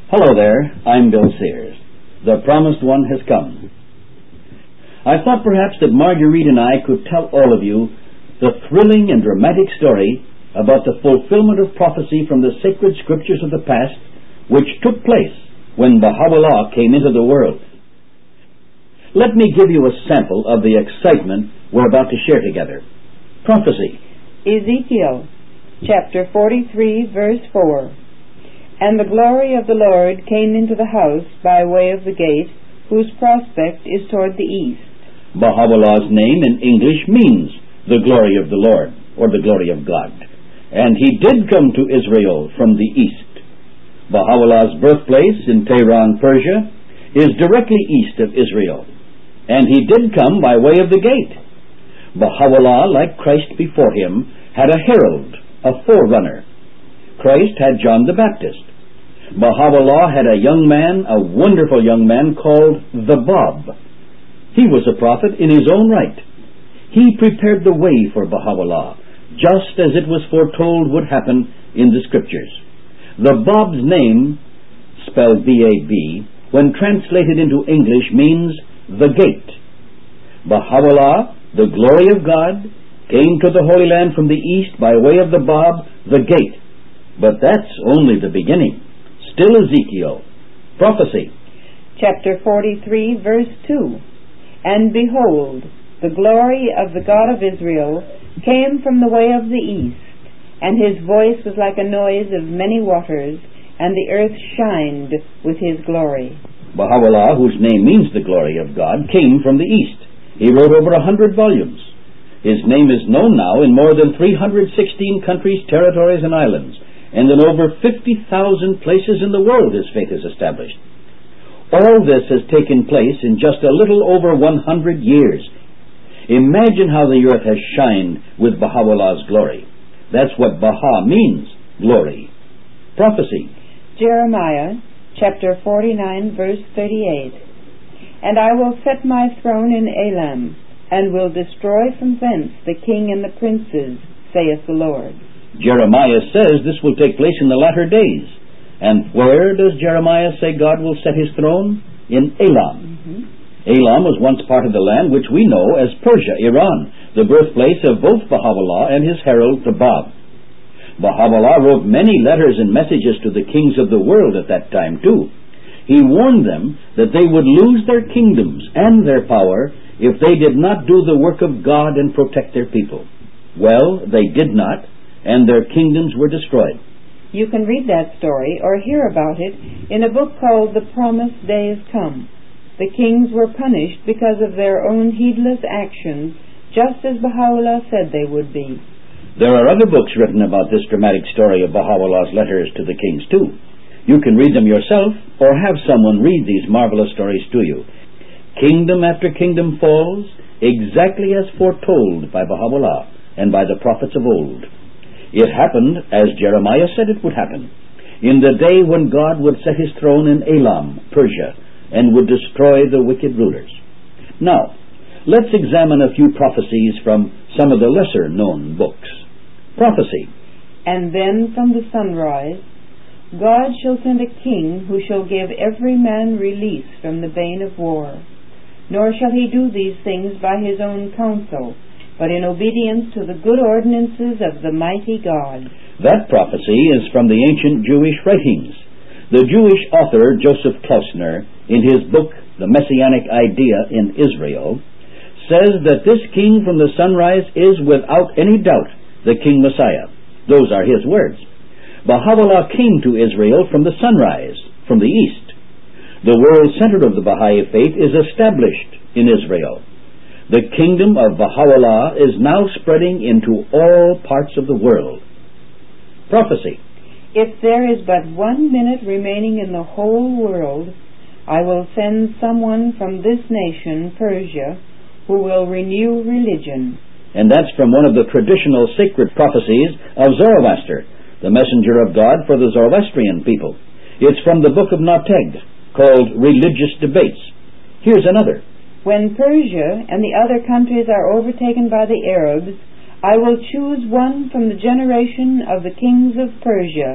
Hello there, I'm Bill Sears. The Promised One has come. I thought perhaps that Marguerite and I could tell all of you the thrilling and dramatic story about the fulfillment of prophecy from the sacred scriptures of the past, which took place when Baha'u'llah came into the world. Let me give you a sample of the excitement we're about to share together. Prophecy. Ezekiel, chapter 43, verse 4. And the glory of the Lord came into the house by way of the gate, whose prospect is toward the east. Baha'u'llah's name in English means the glory of the Lord, or the glory of God. And he did come to Israel from the east. Baha'u'llah's birthplace in Tehran, Persia, is directly east of Israel. And he did come by way of the gate. Baha'u'llah, like Christ before him, had a herald, a forerunner. Christ had John the Baptist. Baha'u'llah had a young man, a wonderful young man called the Bab. He was a prophet in his own right. He prepared the way for Baha'u'llah, just as it was foretold would happen in the scriptures. The Bab's name, spelled B-A-B, when translated into English means the gate. Baha'u'llah, the glory of God, came to the Holy Land from the east by way of the Bab, the gate. But that's only the beginning. Still Ezekiel. Prophecy. Chapter 43, verse 2. And behold, the glory of the God of Israel came from the way of the east, and his voice was like a noise of many waters, and the earth shined with his glory. Baha'u'llah, whose name means the glory of God, came from the east. He wrote over 100 volumes. His name is known now in more than 316 countries, territories, and islands, and in over 50,000 places in the world his faith is established. All this has taken place in just a little over 100 years. Imagine how the earth has shined with Baha'u'llah's glory. That's what Baha means, glory. Prophecy. Jeremiah, chapter 49, verse 38. And I will set my throne in Elam, and will destroy from thence the king and the princes, saith the Lord. Jeremiah says this will take place in the latter days. And where does Jeremiah say God will set his throne? In Elam. Elam was once part of the land which we know as Persia, Iran, the birthplace of both Baha'u'llah and his herald, the Bab. Baha'u'llah wrote many letters and messages to the kings of the world at that time too. He warned them that they would lose their kingdoms and their power if they did not do the work of God and protect their people. Well, they did not, and their kingdoms were destroyed. You can read that story or hear about it in a book called The Promised Day Is Come. The kings were punished because of their own heedless actions, just as Baha'u'llah said they would be. There are other books written about this dramatic story of Baha'u'llah's letters to the kings too. You can read them yourself or have someone read these marvelous stories to you. Kingdom after kingdom falls, exactly as foretold by Baha'u'llah and by the prophets of old. It happened as Jeremiah said it would happen, in the day when God would set his throne in Elam, Persia, and would destroy the wicked rulers. Now, let's examine a few prophecies from some of the lesser-known books. Prophecy. And then from the sunrise, God shall send a king who shall give every man release from the bane of war. Nor shall he do these things by his own counsel, but in obedience to the good ordinances of the mighty God. That prophecy is from the ancient Jewish writings. The Jewish author Joseph Klausner, in his book The Messianic Idea in Israel, says that this king from the sunrise is without any doubt the King Messiah. Those are his words. Baha'u'llah came to Israel from the sunrise, from the east. The world center of the Baha'i faith is established in Israel. The kingdom of Baha'u'llah is now spreading into all parts of the world. Prophecy. If there is but 1 minute remaining in the whole world, I will send someone from this nation, Persia, who will renew religion. And that's from one of the traditional sacred prophecies of Zoroaster, the messenger of God for the Zoroastrian people. It's from the book of Narteg, called Religious Debates. Here's another. When Persia and the other countries are overtaken by the Arabs, I will choose one from the generation of the kings of Persia,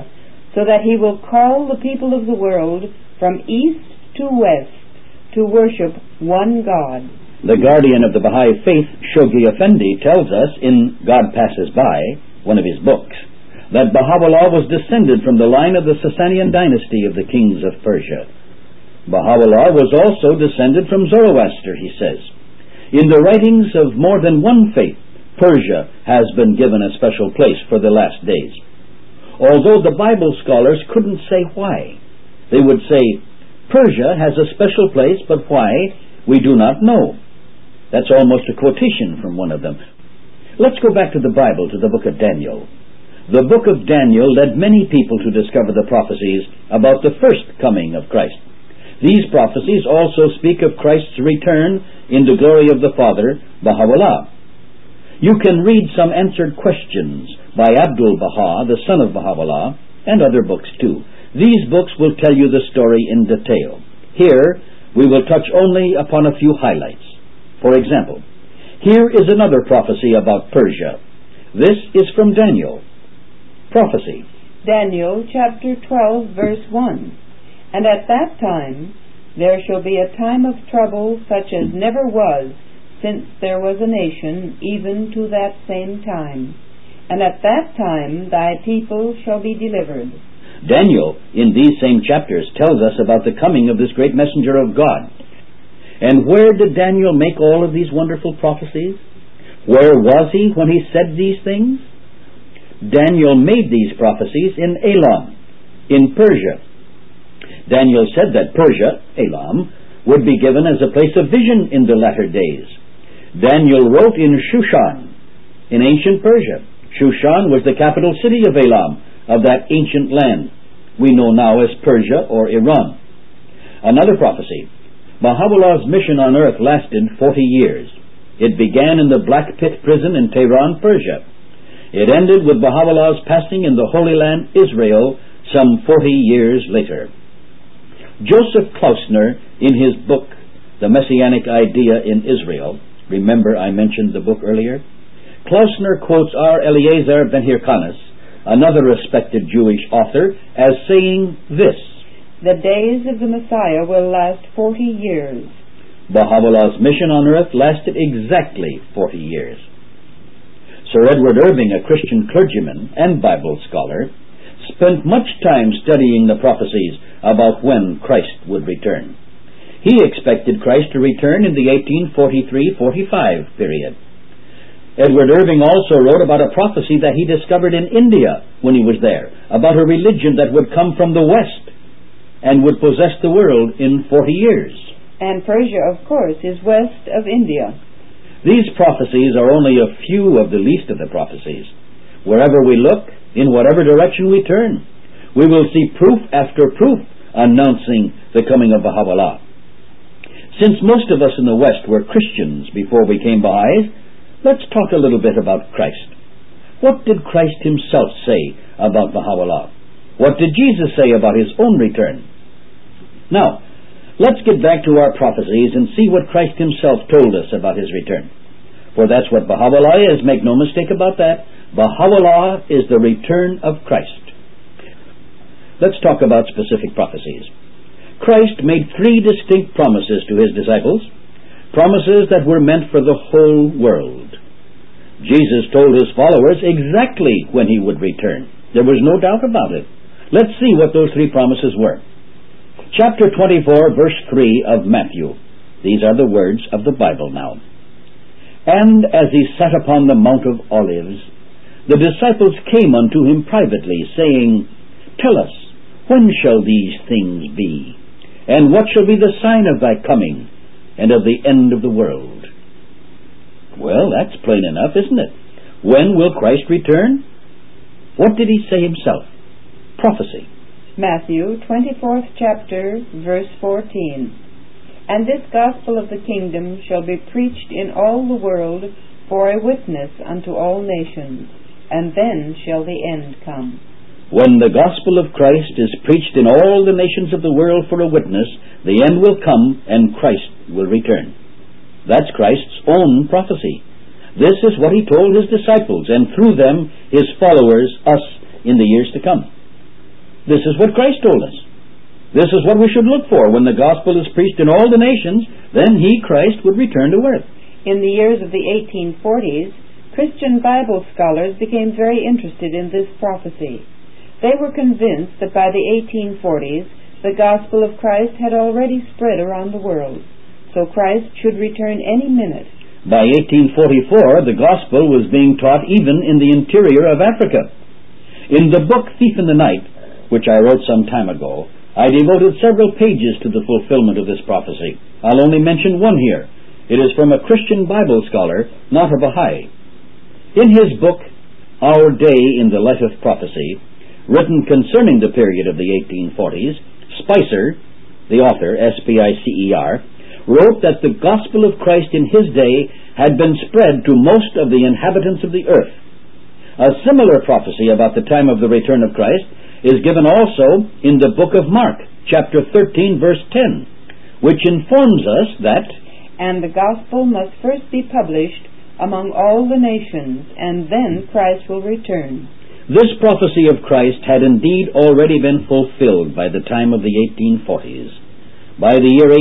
so that he will call the people of the world from east to west to worship one God. The guardian of the Baha'i faith, Shoghi Effendi, tells us in God Passes By, one of his books, that Baha'u'llah was descended from the line of the Sasanian dynasty of the kings of Persia. Baha'u'llah was also descended from Zoroaster, he says. In the writings of more than one faith, Persia has been given a special place for the last days. Although the Bible scholars couldn't say why. They would say, Persia has a special place, but why, we do not know. That's almost a quotation from one of them. Let's go back to the Bible, to the book of Daniel. The book of Daniel led many people to discover the prophecies about the first coming of Christ. These prophecies also speak of Christ's return in the glory of the Father, Baha'u'llah. You can read some answered questions by Abdul Baha, the son of Baha'u'llah, and other books too. These books will tell you the story in detail. Here, we will touch only upon a few highlights. For example, here is another prophecy about Persia. This is from Daniel. Prophecy. Daniel chapter 12, verse 1. And at that time there shall be a time of trouble such as never was since there was a nation, even to that same time. And at that time thy people shall be delivered. Daniel, in these same chapters, tells us about the coming of this great messenger of God. And where did Daniel make all of these wonderful prophecies? Where was he when he said these things? Daniel made these prophecies in Elam, in Persia. Daniel said that Persia, Elam, would be given as a place of vision in the latter days. Daniel wrote in Shushan, in ancient Persia. Shushan was the capital city of Elam, of that ancient land we know now as Persia or Iran. Another prophecy. Baha'u'llah's mission on earth lasted 40 years. It began in the Black Pit prison in Tehran, Persia. It ended with Baha'u'llah's passing in the Holy Land, Israel, some 40 years later. Joseph Klausner, in his book, The Messianic Idea in Israel, remember I mentioned the book earlier? Klausner quotes R. Eliezer Ben Hirkanis, another respected Jewish author, as saying this: The days of the Messiah will last 40 years. Baha'u'llah's mission on earth lasted exactly 40 years. Sir Edward Irving, a Christian clergyman and Bible scholar, spent much time studying the prophecies about when Christ would return. He expected Christ to return in the 1843-45 period. Edward Irving also wrote about a prophecy that he discovered in India when he was there, about a religion that would come from the West and would possess the world in 40 years. And Persia, of course, is west of India. These prophecies are only a few of the least of the prophecies. Wherever we look, in whatever direction we turn, we will see proof after proof announcing the coming of Baha'u'llah. Since most of us in the West were Christians before we came Baha'is, let's talk a little bit about Christ. What did Christ himself say about Baha'u'llah? What did Jesus say about his own return? Now, let's get back to our prophecies and see what Christ himself told us about his return. For that's what Baha'u'llah is, make no mistake about that. Baha'u'llah is the return of Christ. Let's talk about specific prophecies. Christ made 3 distinct promises to his disciples, promises that were meant for the whole world. Jesus told his followers exactly when he would return. There was no doubt about it. Let's see what those 3 promises were. Chapter 24, verse 3 of Matthew. These are the words of the Bible now. And as he sat upon the Mount of Olives, the disciples came unto him privately, saying, Tell us, when shall these things be? And what shall be the sign of thy coming, and of the end of the world? Well, that's plain enough, isn't it? When will Christ return? What did he say himself? Prophecy. Matthew 24th chapter, verse 14. And this gospel of the kingdom shall be preached in all the world for a witness unto all nations, and then shall the end come. When the gospel of Christ is preached in all the nations of the world for a witness, the end will come and Christ will return. That's Christ's own prophecy. This is what he told his disciples, and through them his followers, us, in the years to come. This is what Christ told us. This is what we should look for when the gospel is preached in all the nations. Then He, Christ, would return to earth. In the years of the 1840s, Christian Bible scholars became very interested in this prophecy. They were convinced that by the 1840s, the gospel of Christ had already spread around the world, so Christ should return any minute. By 1844, the gospel was being taught even in the interior of Africa. In the book Thief in the Night, which I wrote some time ago, I devoted several pages to the fulfillment of this prophecy. I'll only mention one here. It is from a Christian Bible scholar, not a Baha'i. In his book, Our Day in the Light of Prophecy, written concerning the period of the 1840s, Spicer, the author, S-P-I-C-E-R, wrote that the gospel of Christ in his day had been spread to most of the inhabitants of the earth. A similar prophecy about the time of the return of Christ is given also in the book of Mark, chapter 13, verse 10, which informs us that, "And the gospel must first be published among all the nations, and then Christ will return." This prophecy of Christ had indeed already been fulfilled by the time of the 1840s. By the year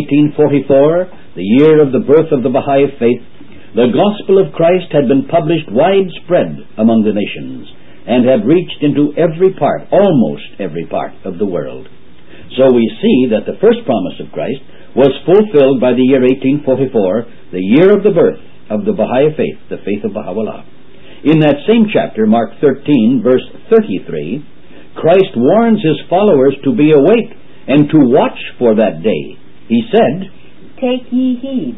1844, the year of the birth of the Baha'i faith, the gospel of Christ had been published widespread among the nations, and had reached into every part, almost every part of the world. So we see that the first promise of Christ was fulfilled by the year 1844, the year of the birth of the Baha'i faith, the faith of Baha'u'llah. In that same chapter, Mark 13, verse 33, Christ warns His followers to be awake and to watch for that day. He said, "Take ye heed,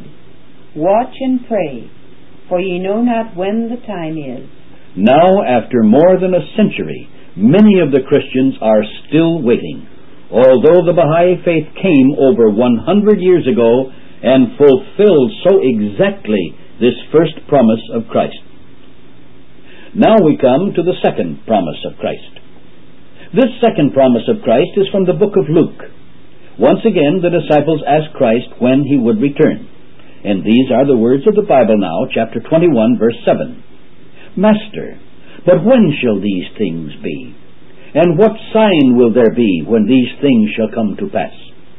watch and pray, for ye know not when the time is." Now, after more than a century, many of the Christians are still waiting, although the Baha'i faith came over 100 years ago and fulfilled so exactly this first promise of Christ. Now we come to the second promise of Christ. This second promise of Christ is from the book of Luke. Once again, the disciples asked Christ when He would return. And these are the words of the Bible now, chapter 21, verse 7. "Master, but when shall these things be? And what sign will there be when these things shall come to pass?"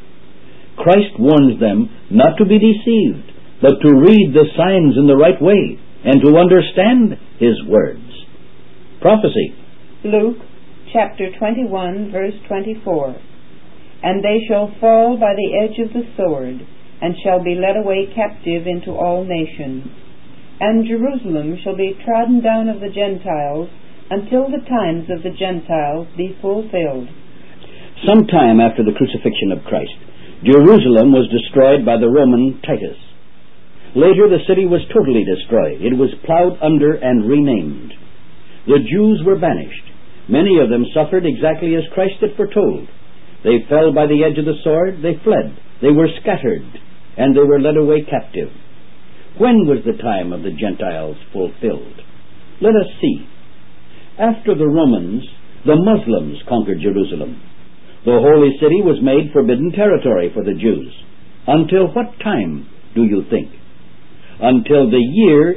Christ warns them not to be deceived, but to read the signs in the right way, and to understand His words. Prophecy. Luke chapter 21, verse 24. "And they shall fall by the edge of the sword, and shall be led away captive into all nations. And Jerusalem shall be trodden down of the Gentiles, until the times of the Gentiles be fulfilled." Some time after the crucifixion of Christ, Jerusalem was destroyed by the Roman Titus. Later, the city was totally destroyed. It was plowed under and renamed. The Jews were banished. Many of them suffered exactly as Christ had foretold. They fell by the edge of the sword, they fled, they were scattered, and they were led away captive. When was the time of the Gentiles fulfilled? Let us see. After the Romans, the Muslims conquered Jerusalem. The holy city was made forbidden territory for the Jews. Until what time, do you think? Until the year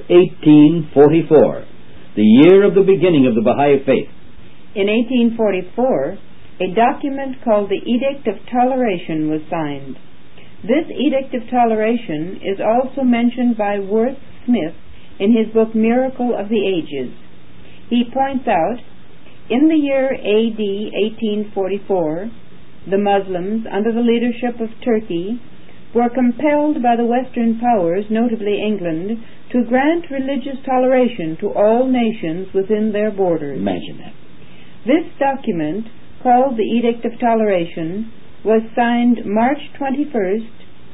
1844, the year of the beginning of the Baha'i faith. In 1844, a document called the Edict of Toleration was signed. This Edict of Toleration is also mentioned by Worth Smith in his book Miracle of the Ages. He points out, in the year A.D. 1844, the Muslims, under the leadership of Turkey, were compelled by the Western powers, notably England, to grant religious toleration to all nations within their borders. Imagine that. This document, called the Edict of Toleration, was signed March 21st,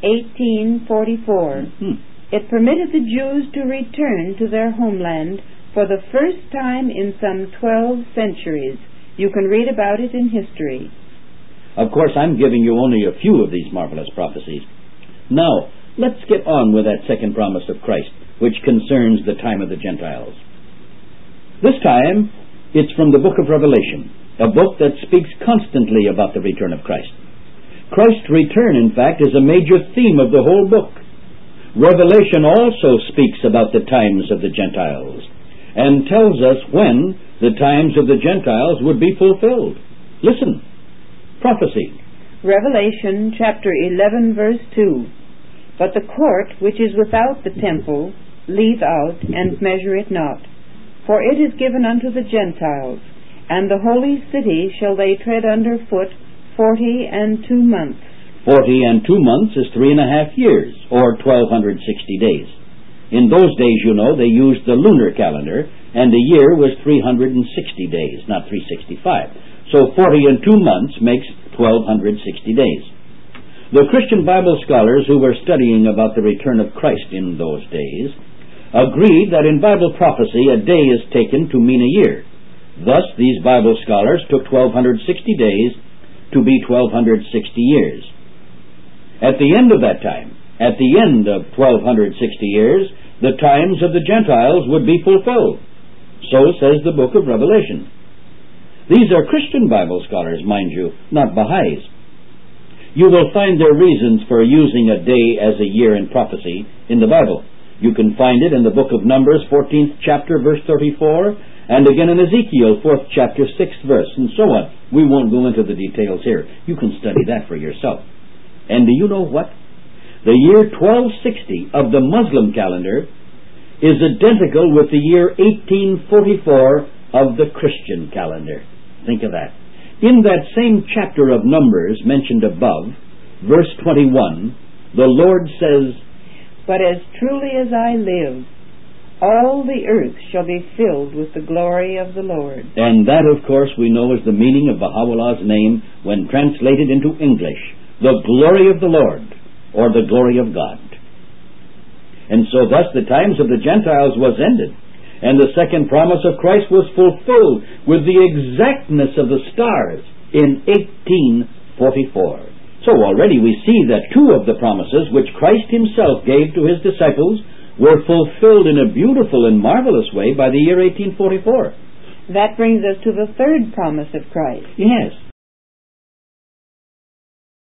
1844. It permitted the Jews to return to their homeland for the first time in some 12 centuries. You can read about it in history. Of course, I'm giving you only a few of these marvelous prophecies. Now, let's get on with that second promise of Christ, which concerns the time of the Gentiles. This time, it's from the book of Revelation, a book that speaks constantly about the return of Christ. Christ's return, in fact, is a major theme of the whole book. Revelation also speaks about the times of the Gentiles and tells us when the times of the Gentiles would be fulfilled. Listen, prophecy. Revelation chapter 11, verse 2. But the court which is without the temple leave out, and measure it not. For it is given unto the Gentiles, and the holy city shall they tread under foot 42 months. 42 months is 3.5 years, or 1260 days. In those days, you know, they used the lunar calendar, and the year was 360 days, not 365. So 42 months makes 1260 days. The Christian Bible scholars who were studying about the return of Christ in those days agreed that in Bible prophecy a day is taken to mean a year. Thus, these Bible scholars took 1260 days to be 1260 years. At the end of that time, at the end of 1260 years, the times of the Gentiles would be fulfilled. So says the book of Revelation. These are Christian Bible scholars, mind you, not Baha'is. You will find their reasons for using a day as a year in prophecy in the Bible. You can find it in the book of Numbers, 14th chapter, verse 34, and again in Ezekiel, 4th chapter, 6th verse, and so on. We won't go into the details here. You can study that for yourself. And do you know what? The year 1260 of the Muslim calendar is identical with the year 1844 of the Christian calendar. Think of that. In that same chapter of Numbers mentioned above, verse 21, the Lord says, But as truly as I live, all the earth shall be filled with the glory of the Lord. And that, of course, we know is the meaning of Baha'u'llah's name when translated into English, the glory of the Lord, or the glory of God. And so thus the times of the Gentiles was ended, and the second promise of Christ was fulfilled with the exactness of the stars in 1844. So already we see that two of the promises which Christ himself gave to his disciples were fulfilled in a beautiful and marvelous way by the year 1844. That brings us to the third promise of Christ. Yes.